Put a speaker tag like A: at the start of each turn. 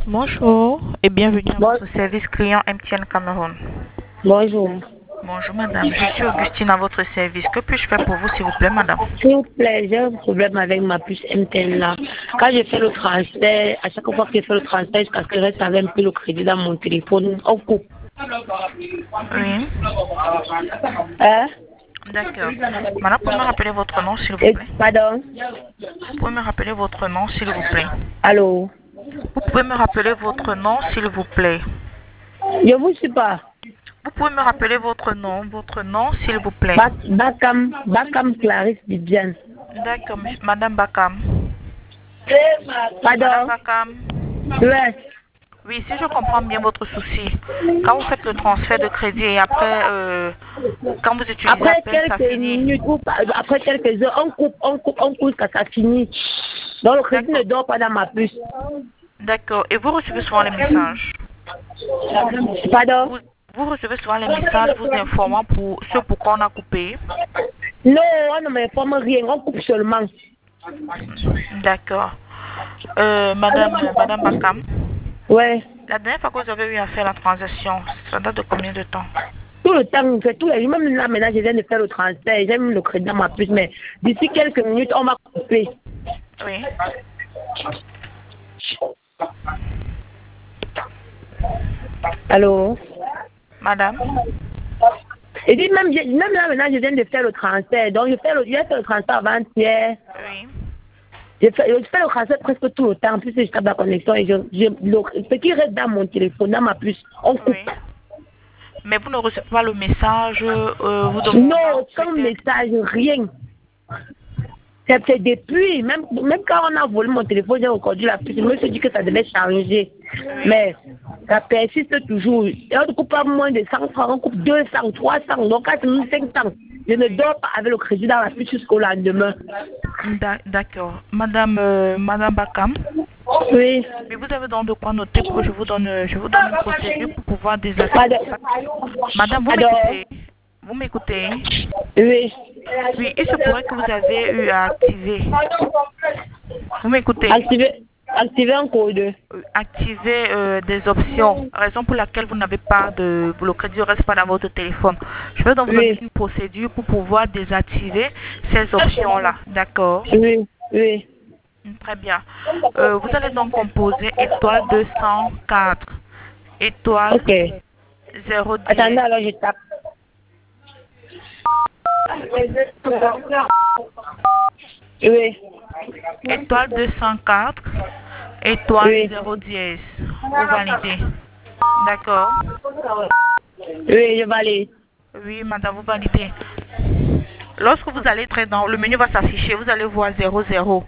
A: Bonjour et bienvenue à
B: Bon-
A: votre service client MTN Cameroun.
B: Bonjour.
A: Bonjour madame, je suis Augustine à votre service. Que puis-je faire pour vous s'il vous plaît madame?
B: S'il vous plaît, j'ai un problème avec ma puce MTN là. Quand j'ai fait le transfert, à chaque fois que j'ai fait le transfert, jusqu'à ce que je reste avec un peu le crédit dans mon téléphone, on coupe.
A: Oui,
B: Hein?
A: d'accord. Madame, pouvez me rappeler votre nom s'il vous
B: Et,
A: plaît?
B: pardon?
A: Vous pouvez me rappeler votre nom s'il vous plaît?
B: Allô?
A: Vous pouvez me rappeler votre nom s'il vous plaît?
B: Je vous suis pas.
A: Vous pouvez me rappeler votre nom s'il vous plaît?
B: Bakam Clarisse Bibiane.
A: D'accord, madame Bakam. Madame
B: Pardon?
A: Bakam.
B: Ouais.
A: Oui, si je comprends bien votre souci, quand vous faites le transfert de crédit et après, quand vous utilisez à
B: Après
A: peine, ça
B: quelques
A: finit.
B: minutes ou après quelques heures, on coupe, ça finit. Donc le crédit ne
A: D'accord,
B: dort pas dans ma puce.
A: d'accord. Et vous recevez souvent les messages.
B: Pardon?
A: Vous, vous recevez souvent les messages vous informant pour ce pourquoi on a coupé.
B: Non, on ne m'informe rien, on coupe seulement.
A: D'accord. Madame Bakam,
B: Ouais.
A: la dernière fois que vous avez eu à faire la transaction, ça date de combien de temps?
B: Tout le temps, c'est tous les jours. Même là, maintenant, je viens de faire le transfert. J'ai mis le crédit dans ma puce, mais d'ici quelques minutes, on va couper.
A: Oui.
B: Allô?
A: Madame?
B: Et puis même là, maintenant, je viens de faire le transfert. Donc, j'ai fait le transfert avant-hier.
A: Oui.
B: Je fais le transfert presque tout le temps, puisque je tape la connexion et ce qui reste dans mon téléphone, dans ma puce, on coupe.
A: Oui. Mais vous ne recevez pas le message vous demandant
B: Non, aucun
A: peut-être.
B: message, rien. C'est depuis, même quand on a volé mon téléphone, j'ai reconduit la puce. Je me suis dit que ça devait changer.
A: Oui.
B: Mais ça persiste toujours. Et on ne coupe pas moins de 100 francs, on coupe 200, 300, donc 400, 500. Je ne dors pas avec le crédit dans la puce jusqu'au lendemain.
A: D'accord. Madame Bakam,
B: Oui.
A: mais vous avez donc de quoi noter pour que je vous donne une procédure pour pouvoir
B: Pardon.
A: désactiver. Madame, vous
B: Pardon.
A: m'écoutez? Vous m'écoutez?
B: Oui.
A: Oui, il se pourrait que vous avez eu à activer. Vous m'écoutez?
B: Activer un code.
A: Activer des options, raison pour laquelle vous n'avez pas le crédit ne reste pas dans votre téléphone. Je vais donc vous donner
B: Oui.
A: une procédure pour pouvoir désactiver ces options-là, d'accord?
B: Oui. Oui.
A: Très bien. Vous allez donc composer étoile 204, étoile
B: Ok.
A: 010,
B: Attendez, alors je tape. Oui.
A: étoile 204, étoile
B: Oui.
A: 010. Vous validez. D'accord?
B: Oui, je valide.
A: Oui, madame, vous validez. Lorsque vous allez entrer dans le menu va s'afficher, vous allez voir 00.